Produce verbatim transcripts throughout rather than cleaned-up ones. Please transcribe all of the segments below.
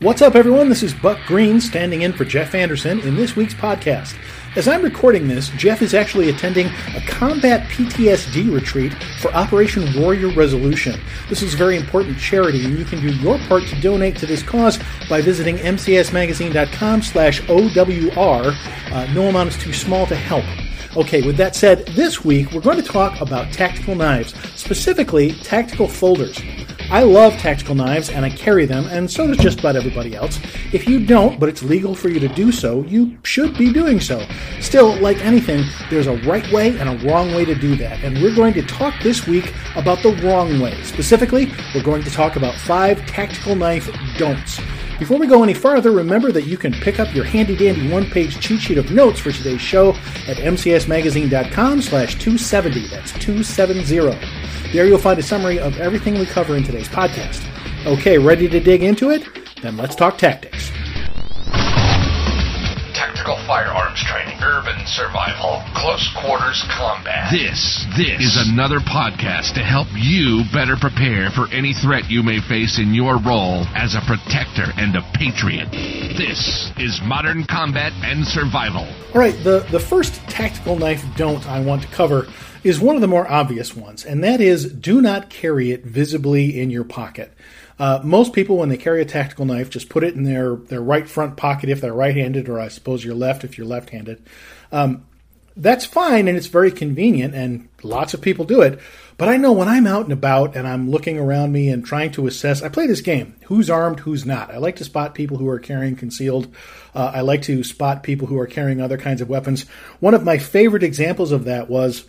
What's up, everyone? This is Buck Green standing in for Jeff Anderson in this week's podcast. As I'm recording this, Jeff is actually attending a combat P T S D retreat for Operation Warrior Resolution. This is a very important charity, and you can do your part to donate to this cause by visiting mcsmagazine.com slash OWR. Uh, no amount is too small to help. Okay, with that said, this week we're going to talk about tactical knives, specifically tactical folders. I love tactical knives, and I carry them, and so does just about everybody else. If you don't, but it's legal for you to do so, you should be doing so. Still, like anything, there's a right way and a wrong way to do that, and we're going to talk this week about the wrong way. Specifically, we're going to talk about five tactical knife don'ts. Before we go any farther, remember that you can pick up your handy-dandy one-page cheat sheet of notes for today's show at mcsmagazine.com slash 270. That's two seventy. There you'll find a summary of everything we cover in today's podcast. Okay, ready to dig into it? Then let's talk tactics. Tactical firearms training, urban survival, close quarters combat. This, this is another podcast to help you better prepare for any threat you may face in your role as a protector and a patriot. This is Modern Combat and Survival. All right, the, the first tactical knife don't I want to cover is one of the more obvious ones, and that is do not carry it visibly in your pocket. Uh, most people, when they carry a tactical knife, just put it in their, their right front pocket if they're right-handed, or I suppose your left if you're left-handed. Um, that's fine, and it's very convenient, and lots of people do it. But I know when I'm out and about and I'm looking around me and trying to assess, I play this game, who's armed, who's not. I like to spot people who are carrying concealed. Uh, I like to spot people who are carrying other kinds of weapons. One of my favorite examples of that was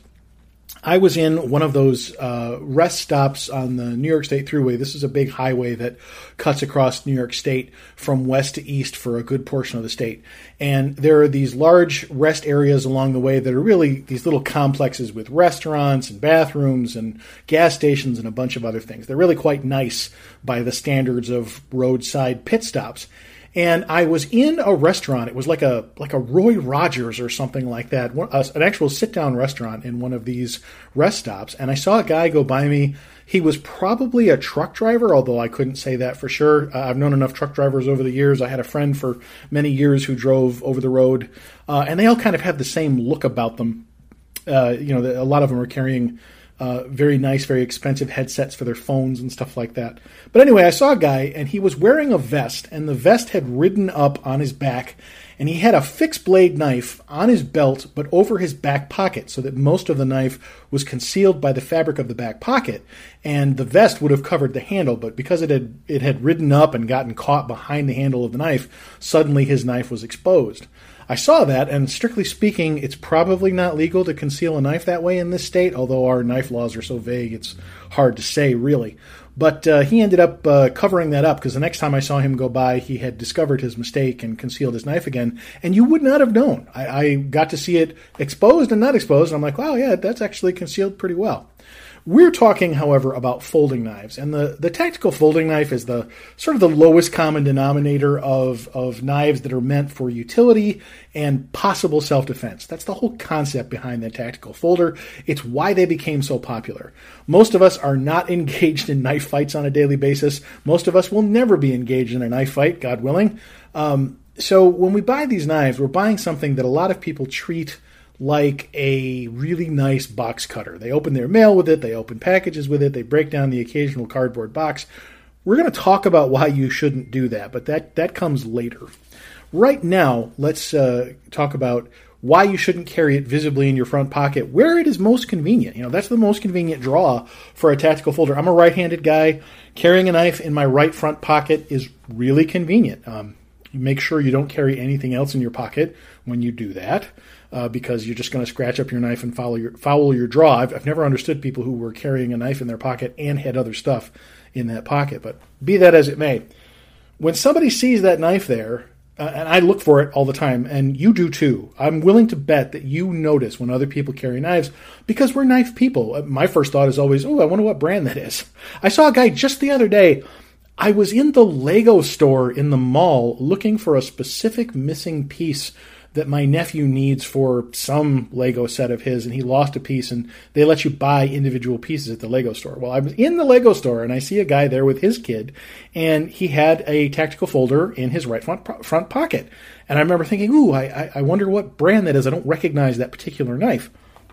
I was in one of those uh, rest stops on the New York State Thruway. This is a big highway that cuts across New York State from west to east for a good portion of the state. And there are these large rest areas along the way that are really these little complexes with restaurants and bathrooms and gas stations and a bunch of other things. They're really quite nice by the standards of roadside pit stops. And I was in a restaurant. It was like a like a Roy Rogers or something like that, an actual sit-down restaurant in one of these rest stops. And I saw a guy go by me. He was probably a truck driver, although I couldn't say that for sure. Uh, I've known enough truck drivers over the years. I had a friend for many years who drove over the road, uh, and they all kind of had the same look about them. Uh, you know, a lot of them are carrying Uh, very nice, very expensive headsets for their phones and stuff like that. But anyway, I saw a guy, and he was wearing a vest, and the vest had ridden up on his back, and he had a fixed blade knife on his belt, but over his back pocket, so that most of the knife was concealed by the fabric of the back pocket, and the vest would have covered the handle, but because it had it had ridden up and gotten caught behind the handle of the knife, suddenly his knife was exposed. I saw that, and strictly speaking, it's probably not legal to conceal a knife that way in this state, although our knife laws are so vague, it's hard to say, really. But uh, he ended up uh, covering that up, because the next time I saw him go by, he had discovered his mistake and concealed his knife again, and you would not have known. I, I got to see it exposed and not exposed, and I'm like, wow, yeah, that's actually concealed pretty well. We're talking, however, about folding knives, and the, the tactical folding knife is the sort of the lowest common denominator of, of knives that are meant for utility and possible self-defense. That's the whole concept behind the tactical folder. It's why they became so popular. Most of us are not engaged in knife fights on a daily basis. Most of us will never be engaged in a knife fight, God willing. Um, so when we buy these knives, we're buying something that a lot of people treat like a really nice box cutter. They open their mail with it, they open packages with it, they break down the occasional cardboard box. We're going to talk about why you shouldn't do that, but that, that comes later. Right now, let's uh, talk about why you shouldn't carry it visibly in your front pocket, where it is most convenient. You know, that's the most convenient draw for a tactical folder. I'm a right-handed guy. Carrying a knife in my right front pocket is really convenient. Um, make sure you don't carry anything else in your pocket when you do that. Uh, because you're just going to scratch up your knife and foul your, foul your draw. I've, I've never understood people who were carrying a knife in their pocket and had other stuff in that pocket, but be that as it may. When somebody sees that knife there, uh, and I look for it all the time, and you do too, I'm willing to bet that you notice when other people carry knives, because we're knife people. My first thought is always, oh, I wonder what brand that is. I saw a guy just the other day. I was in the Lego store in the mall looking for a specific missing piece that my nephew needs for some Lego set of his, and he lost a piece, and they let you buy individual pieces at the Lego store. Well, I was in the Lego store, and I see a guy there with his kid, and he had a tactical folder in his right front, front pocket. And I remember thinking, ooh, I, I wonder what brand that is. I don't recognize that particular knife.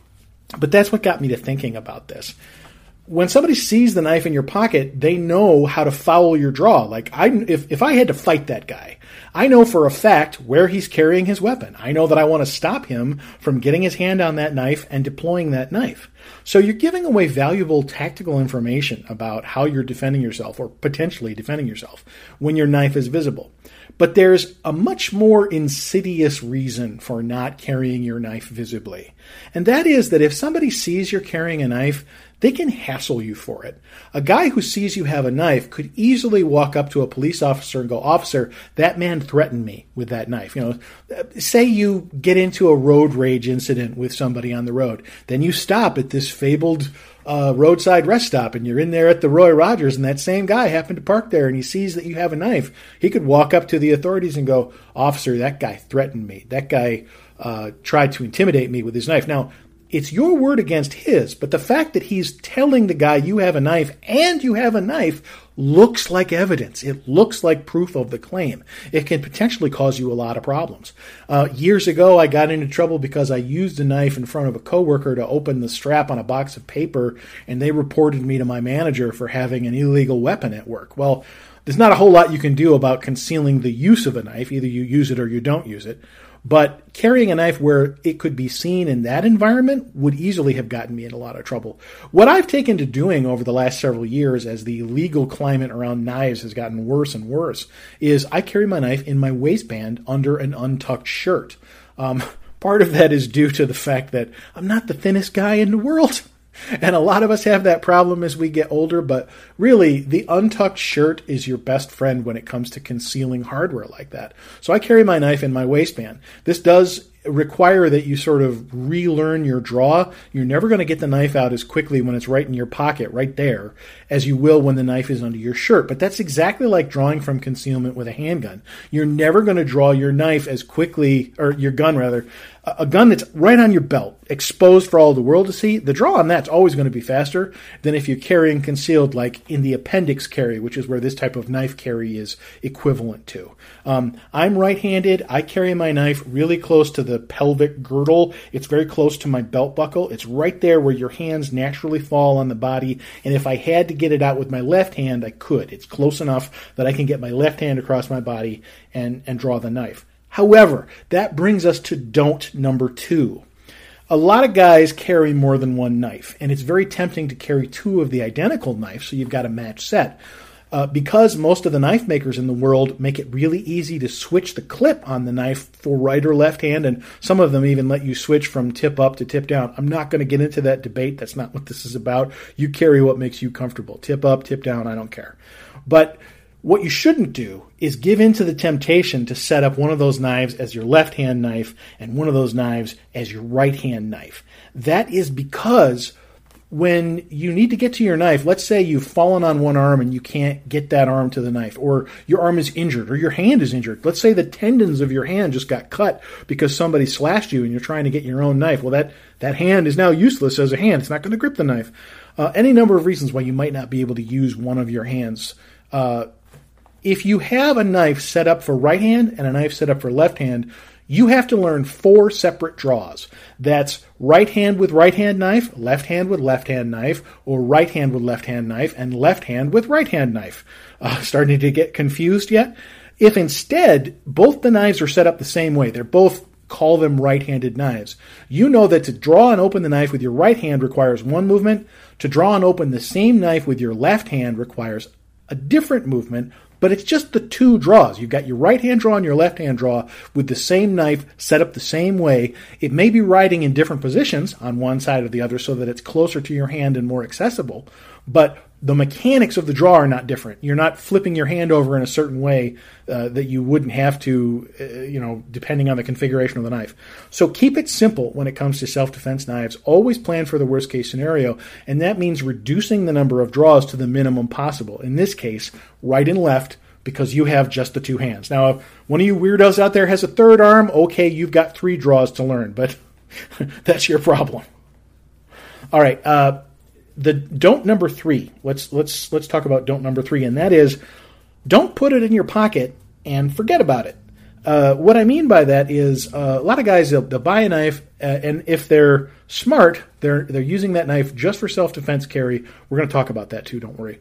But that's what got me to thinking about this. When somebody sees the knife in your pocket, they know how to foul your draw. Like, I, if, if I had to fight that guy, I know for a fact where he's carrying his weapon. I know that I want to stop him from getting his hand on that knife and deploying that knife. So you're giving away valuable tactical information about how you're defending yourself, or potentially defending yourself, when your knife is visible. But there's a much more insidious reason for not carrying your knife visibly. And that is that if somebody sees you're carrying a knife, they can hassle you for it. A guy who sees you have a knife could easily walk up to a police officer and go, "Officer, that man threatened me with that knife." You know, say you get into a road rage incident with somebody on the road. Then you stop at this fabled uh, roadside rest stop, and you're in there at the Roy Rogers, and that same guy happened to park there, and he sees that you have a knife. He could walk up to the authorities and go, "Officer, that guy threatened me. That guy uh, tried to intimidate me with his knife." Now, it's your word against his, but the fact that he's telling the guy you have a knife and you have a knife looks like evidence. It looks like proof of the claim. It can potentially cause you a lot of problems. Uh, years ago, I got into trouble because I used a knife in front of a coworker to open the strap on a box of paper, and they reported me to my manager for having an illegal weapon at work. Well, there's not a whole lot you can do about concealing the use of a knife. Either you use it or you don't use it. But carrying a knife where it could be seen in that environment would easily have gotten me in a lot of trouble. What I've taken to doing over the last several years, as the legal climate around knives has gotten worse and worse, is I carry my knife in my waistband under an untucked shirt. Um, part of that is due to the fact that I'm not the thinnest guy in the world. And a lot of us have that problem as we get older, but really, the untucked shirt is your best friend when it comes to concealing hardware like that. So I carry my knife in my waistband. This does require that you sort of relearn your draw. You're never going to get the knife out as quickly when it's right in your pocket, right there, as you will when the knife is under your shirt. But that's exactly like drawing from concealment with a handgun. You're never going to draw your knife as quickly, or your gun rather, a gun that's right on your belt, exposed for all the world to see. The draw on that's always going to be faster than if you're carrying concealed, like in the appendix carry, which is where this type of knife carry is equivalent to. Um, I'm right-handed. I carry my knife really close to the pelvic girdle. It's very close to my belt buckle. It's right there where your hands naturally fall on the body. And if I had to get it out with my left hand, I could. It's close enough that I can get my left hand across my body and, and draw the knife. However, that brings us to don't number two. A lot of guys carry more than one knife, and it's very tempting to carry two of the identical knives, so you've got a match set. Uh, because most of the knife makers in the world make it really easy to switch the clip on the knife for right or left hand, and some of them even let you switch from tip up to tip down. I'm not going to get into that debate. That's not what this is about. You carry what makes you comfortable. Tip up, tip down, I don't care. But what you shouldn't do is give in to the temptation to set up one of those knives as your left-hand knife and one of those knives as your right-hand knife. That is because when you need to get to your knife, let's say you've fallen on one arm and you can't get that arm to the knife, or your arm is injured, or your hand is injured. Let's say the tendons of your hand just got cut because somebody slashed you and you're trying to get your own knife. Well, that, that hand is now useless as a hand. It's not going to grip the knife. Uh, any number of reasons why you might not be able to use one of your hands. Uh, If you have a knife set up for right hand and a knife set up for left hand, you have to learn four separate draws. That's right hand with right hand knife, left hand with left hand knife, or right hand with left hand knife, and left hand with right hand knife. Uh, starting to get confused yet? If instead both the knives are set up the same way, they're both, call them right-handed knives, you know that to draw and open the knife with your right hand requires one movement. To draw and open the same knife with your left hand requires a different movement, but it's just the two draws. You've got your right-hand draw and your left-hand draw with the same knife set up the same way. It may be riding in different positions on one side or the other so that it's closer to your hand and more accessible, but the mechanics of the draw are not different. You're not flipping your hand over in a certain way uh, that you wouldn't have to, uh, you know, depending on the configuration of the knife. So keep it simple when it comes to self-defense knives. Always plan for the worst-case scenario, and that means reducing the number of draws to the minimum possible. In this case, right and left because you have just the two hands. Now, if one of you weirdos out there has a third arm, okay, you've got three draws to learn, but that's your problem. All right, uh, the don't number three. Let's let's let's talk about don't number three, and that is don't put it in your pocket and forget about it. Uh, what I mean by that is uh, a lot of guys they'll, they'll buy a knife, uh, and if they're smart, they're they're using that knife just for self-defense carry. We're going to talk about that too. Don't worry.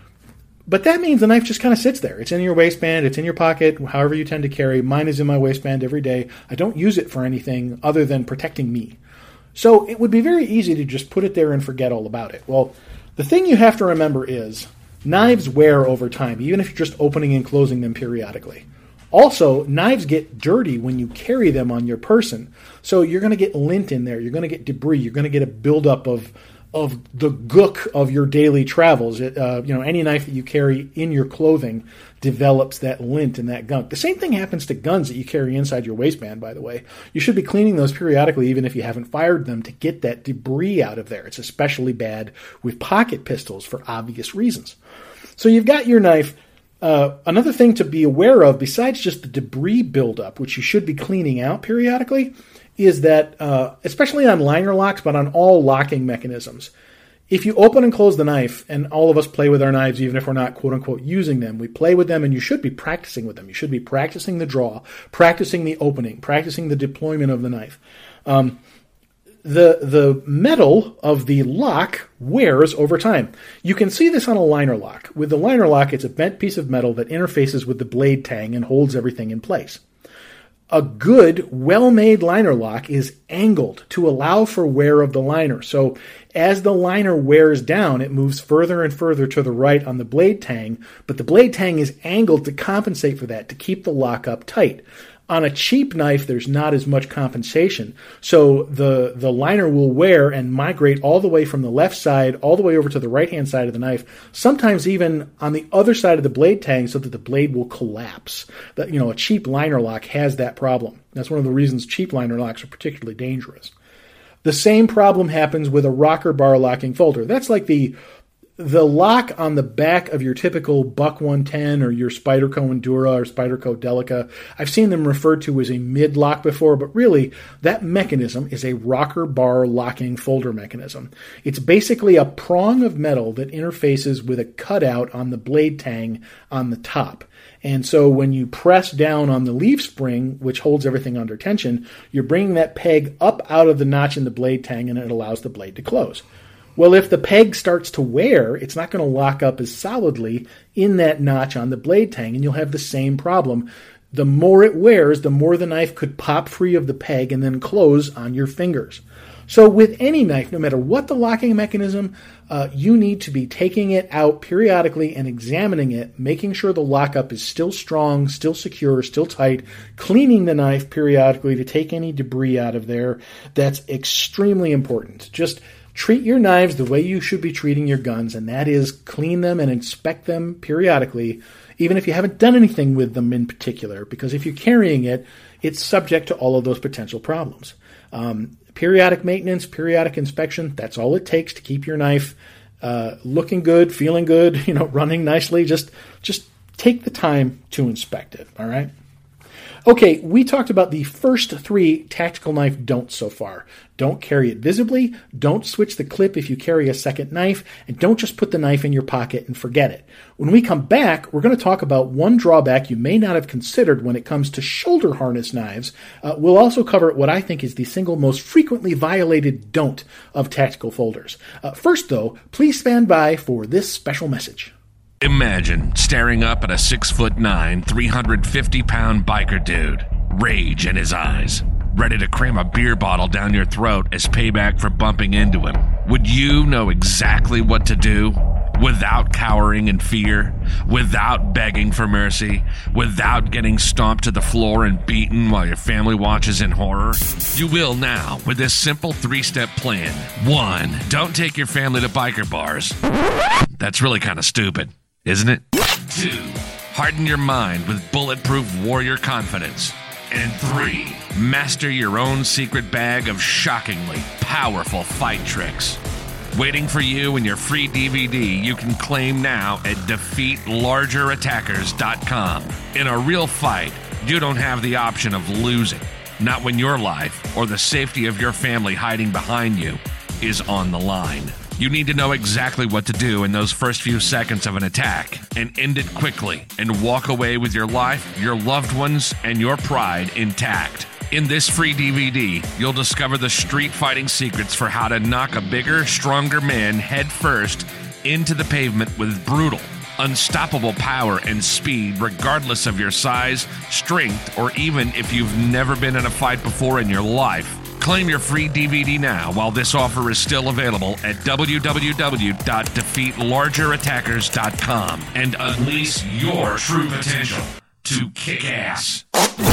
But that means the knife just kind of sits there. It's in your waistband. It's in your pocket, however you tend to carry. Mine is in my waistband every day. I don't use it for anything other than protecting me. So it would be very easy to just put it there and forget all about it. Well, the thing you have to remember is knives wear over time, even if you're just opening and closing them periodically. Also, knives get dirty when you carry them on your person. So you're going to get lint in there. You're going to get debris. You're going to get a buildup of of the gook of your daily travels. It, uh, you know, any knife that you carry in your clothing develops that lint and that gunk. The same thing happens to guns that you carry inside your waistband, by the way. You should be cleaning those periodically, even if you haven't fired them, to get that debris out of there. It's especially bad with pocket pistols for obvious reasons. So you've got your knife. Uh, another thing to be aware of, besides just the debris buildup, which you should be cleaning out periodically, is that, uh, especially on liner locks, but on all locking mechanisms, if you open and close the knife, and all of us play with our knives even if we're not quote-unquote using them, we play with them and you should be practicing with them. You should be practicing the draw, practicing the opening, practicing the deployment of the knife. Um, the the metal of the lock wears over time. You can see this on a liner lock. With the liner lock, it's a bent piece of metal that interfaces with the blade tang and holds everything in place. A good, well-made liner lock is angled to allow for wear of the liner. So as the liner wears down, it moves further and further to the right on the blade tang, but the blade tang is angled to compensate for that, to keep the lock up tight. On a cheap knife, there's not as much compensation. So the, the liner will wear and migrate all the way from the left side all the way over to the right-hand side of the knife, sometimes even on the other side of the blade tang so that the blade will collapse. That, you know, a cheap liner lock has that problem. That's one of the reasons cheap liner locks are particularly dangerous. The same problem happens with a rocker bar locking folder. That's like the The lock on the back of your typical Buck one ten or your Spyderco Endura or Spyderco Delica. I've seen them referred to as a mid-lock before, but really that mechanism is a rocker bar locking folder mechanism. It's basically a prong of metal that interfaces with a cutout on the blade tang on the top. And so when you press down on the leaf spring, which holds everything under tension, you're bringing that peg up out of the notch in the blade tang and it allows the blade to close. Well, if the peg starts to wear, it's not going to lock up as solidly in that notch on the blade tang, and you'll have the same problem. The more it wears, the more the knife could pop free of the peg and then close on your fingers. So with any knife, no matter what the locking mechanism, uh, you need to be taking it out periodically and examining it, making sure the lockup is still strong, still secure, still tight, cleaning the knife periodically to take any debris out of there. That's extremely important. Just treat your knives the way you should be treating your guns, and that is clean them and inspect them periodically, even if you haven't done anything with them in particular, because if you're carrying it, it's subject to all of those potential problems. Um, periodic maintenance, periodic inspection, that's all it takes to keep your knife uh, looking good, feeling good, you know, running nicely. Just, just take the time to inspect it, all right? Okay, we talked about the first three tactical knife don'ts so far. Don't carry it visibly, don't switch the clip if you carry a second knife, and don't just put the knife in your pocket and forget it. When we come back, we're going to talk about one drawback you may not have considered when it comes to shoulder harness knives. Uh, we'll also cover what I think is the single most frequently violated don't of tactical folders. Uh, first, though, please stand by for this special message. Imagine staring up at a six foot nine, three hundred fifty pound biker dude, rage in his eyes, ready to cram a beer bottle down your throat as payback for bumping into him. Would you know exactly what to do? Without cowering in fear, without begging for mercy, without getting stomped to the floor and beaten while your family watches in horror? You will now with this simple three-step plan. One, don't take your family to biker bars. That's really kind of stupid, isn't it? Two, harden your mind with bulletproof warrior confidence. And three, master your own secret bag of shockingly powerful fight tricks. waiting for you in your free D V D you can claim now at defeat larger attackers dot com. In a real fight, you don't have the option of losing. Not when your life or the safety of your family hiding behind you is on the line. You need to know exactly what to do in those first few seconds of an attack and end it quickly and walk away with your life, your loved ones, and your pride intact. In this free D V D, you'll discover the street fighting secrets for how to knock a bigger, stronger man head first into the pavement with brutal, unstoppable power and speed regardless of your size, strength, or even if you've never been in a fight before in your life. Claim your free D V D now while this offer is still available at w w w dot defeat larger attackers dot com and unleash your true potential to kick ass.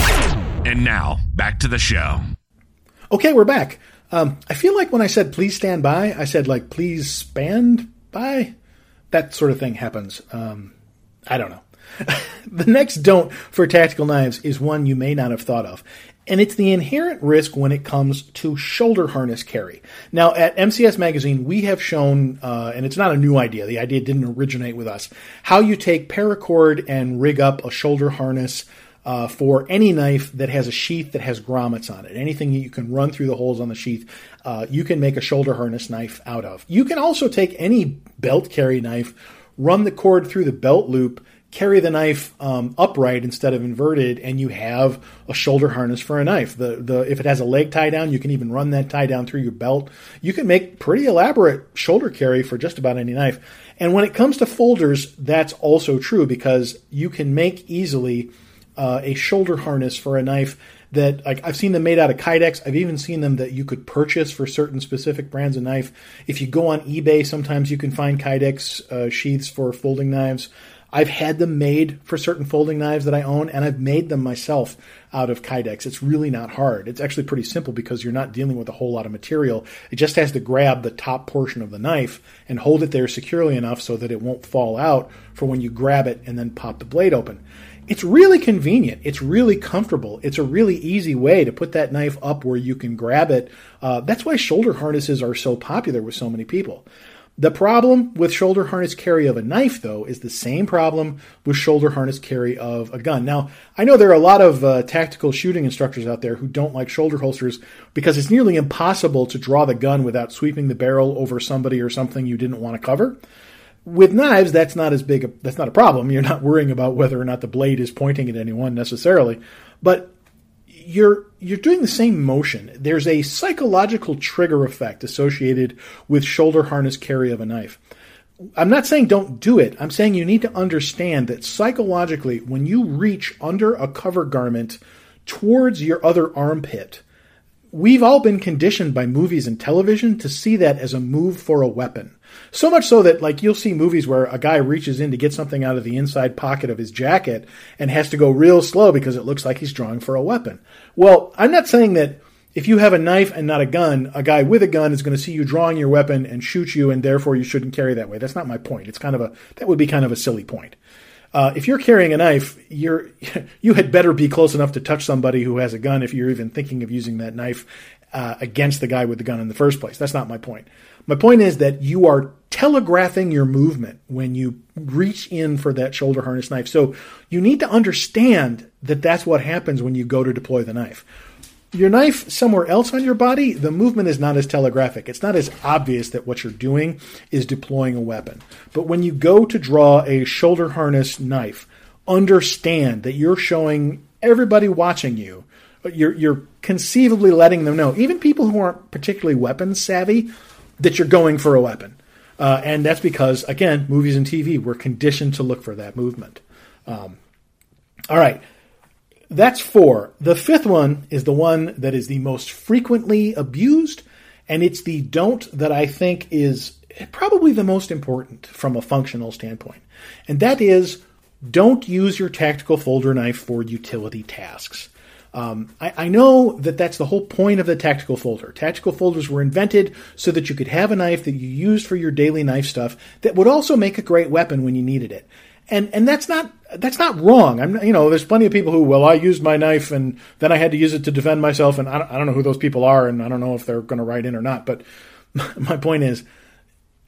And now, back to the show. Okay, we're back. Um, I feel like when I said please stand by, I said like please stand by. That sort of thing happens. Um, I don't know. The next don't for tactical knives is one you may not have thought of. And it's the inherent risk when it comes to shoulder harness carry. Now, at M C S Magazine, we have shown, uh, and it's not a new idea, the idea didn't originate with us, how you take paracord and rig up a shoulder harness uh, for any knife that has a sheath that has grommets on it. Anything you can run through the holes on the sheath, uh, you can make a shoulder harness knife out of. You can also take any belt carry knife, run the cord through the belt loop, carry the knife um, upright instead of inverted, and you have a shoulder harness for a knife. The the if it has a leg tie down, you can even run that tie down through your belt. You can make pretty elaborate shoulder carry for just about any knife. And when it comes to folders, that's also true because you can make easily uh, a shoulder harness for a knife that, like, I've seen them made out of Kydex. I've even seen them that you could purchase for certain specific brands of knife. If you go on eBay, sometimes you can find Kydex uh, sheaths for folding knives. I've had them made for certain folding knives that I own, and I've made them myself out of Kydex. It's really not hard. It's actually pretty simple because you're not dealing with a whole lot of material. It just has to grab the top portion of the knife and hold it there securely enough so that it won't fall out for when you grab it and then pop the blade open. It's really convenient. It's really comfortable. It's a really easy way to put that knife up where you can grab it. Uh, that's why shoulder harnesses are so popular with so many people. The problem with shoulder harness carry of a knife, though, is the same problem with shoulder harness carry of a gun. Now, I know there are a lot of uh, tactical shooting instructors out there who don't like shoulder holsters because it's nearly impossible to draw the gun without sweeping the barrel over somebody or something you didn't want to cover. With knives, that's not as big a, that's not a problem. You're not worrying about whether or not the blade is pointing at anyone necessarily. But You're you're doing the same motion. There's a psychological trigger effect associated with shoulder harness carry of a knife. I'm not saying don't do it. I'm saying you need to understand that psychologically, when you reach under a cover garment towards your other armpit, we've all been conditioned by movies and television to see that as a move for a weapon. So much so that, like, you'll see movies where a guy reaches in to get something out of the inside pocket of his jacket and has to go real slow because it looks like he's drawing for a weapon. Well, I'm not saying that if you have a knife and not a gun, a guy with a gun is going to see you drawing your weapon and shoot you, and therefore you shouldn't carry that way. That's not my point. It's kind of a that would be kind of a silly point. Uh, if you're carrying a knife, you're you had better be close enough to touch somebody who has a gun if you're even thinking of using that knife uh, against the guy with the gun in the first place. That's not my point. My point is that you are telegraphing your movement when you reach in for that shoulder harness knife. So you need to understand that that's what happens when you go to deploy the knife. Your knife somewhere else on your body, the movement is not as telegraphic. It's not as obvious that what you're doing is deploying a weapon. But when you go to draw a shoulder harness knife, understand that you're showing everybody watching you, you're, you're conceivably letting them know, even people who aren't particularly weapons savvy, that you're going for a weapon. Uh, and that's because, again, movies and T V, we're conditioned to look for that movement. Um, all right. That's four. The fifth one is the one that is the most frequently abused, and it's the don't that I think is probably the most important from a functional standpoint. And that is, don't use your tactical folder knife for utility tasks. Um, I, I know that that's the whole point of the tactical folder. Tactical folders were invented so that you could have a knife that you used for your daily knife stuff that would also make a great weapon when you needed it. And and that's not that's not wrong. I'm you know there's plenty of people who, well, I used my knife and then I had to use it to defend myself, and I don't, I don't know who those people are, and I don't know if they're going to write in or not. But my point is,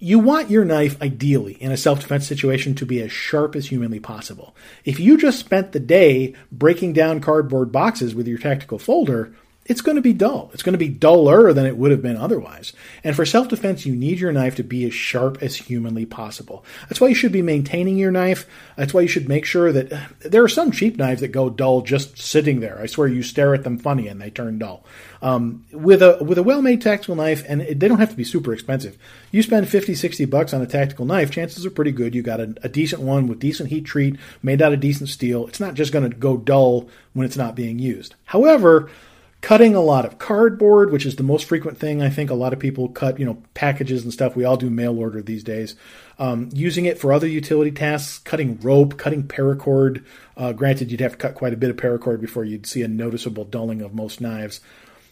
You want your knife, ideally, in a self-defense situation to be as sharp as humanly possible. If you just spent the day breaking down cardboard boxes with your tactical folder, it's going to be dull. It's going to be duller than it would have been otherwise. And for self-defense, you need your knife to be as sharp as humanly possible. That's why you should be maintaining your knife. That's why you should make sure that there are some cheap knives that go dull just sitting there. I swear you stare at them funny and they turn dull. Um, with a with a well-made tactical knife, and it, they don't have to be super expensive. You spend fifty, sixty bucks on a tactical knife, chances are pretty good you got a, a decent one with decent heat treat, made out of decent steel. It's not just going to go dull when it's not being used. However, cutting a lot of cardboard, which is the most frequent thing I think a lot of people cut, you know, packages and stuff. We all do mail order these days. Um, using it for other utility tasks, cutting rope, cutting paracord. Uh, granted, you'd have to cut quite a bit of paracord before you'd see a noticeable dulling of most knives.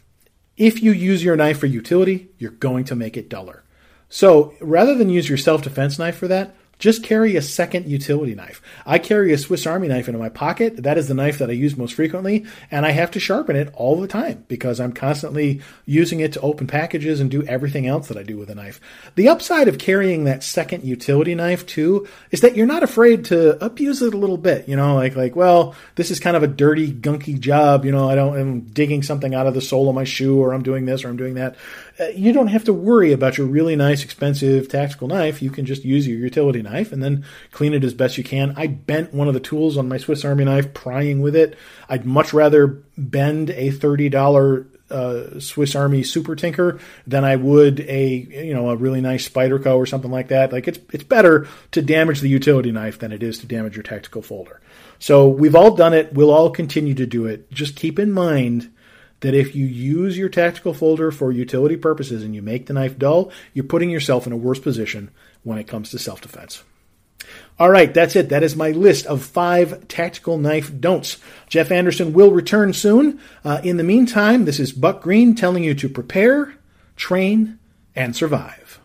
If you use your knife for utility, you're going to make it duller. So rather than use your self-defense knife for that, just carry a second utility knife. I carry a Swiss Army knife in my pocket. That is the knife that I use most frequently, and I have to sharpen it all the time because I'm constantly using it to open packages and do everything else that I do with a knife. The upside of carrying that second utility knife, too, is that you're not afraid to abuse it a little bit. You know, like, like well, this is kind of a dirty, gunky job. You know, I don't, I'm digging something out of the sole of my shoe, or I'm doing this, or I'm doing that. Uh, you don't have to worry about your really nice, expensive tactical knife. You can just use your utility knife. knife and then clean it as best you can. I bent one of the tools on my Swiss Army knife prying with it. I'd much rather bend a thirty dollars uh, Swiss Army Super Tinker than I would a, you know, a really nice Spyderco or something like that. Like it's it's better to damage the utility knife than it is to damage your tactical folder. So we've all done it. We'll all continue to do it. Just keep in mind that if you use your tactical folder for utility purposes and you make the knife dull, you're putting yourself in a worse position when it comes to self-defense. All right, that's it. That is my list of five tactical knife don'ts. Jeff Anderson will return soon. Uh, in the meantime, this is Buck Green telling you to prepare, train, and survive.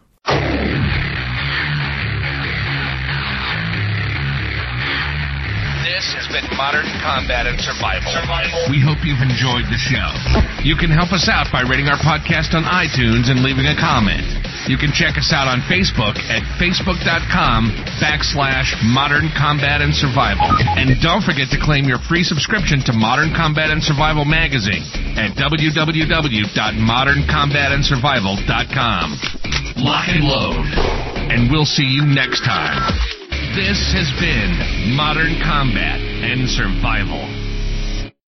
This has been Modern Combat and Survival. Survival. We hope you've enjoyed the show. You can help us out by rating our podcast on iTunes and leaving a comment. You can check us out on Facebook at facebook.com backslash Modern Combat and Survival. And don't forget to claim your free subscription to Modern Combat and Survival magazine at w w w dot modern combat and survival dot com. Lock and load. And we'll see you next time. This has been Modern Combat and Survival.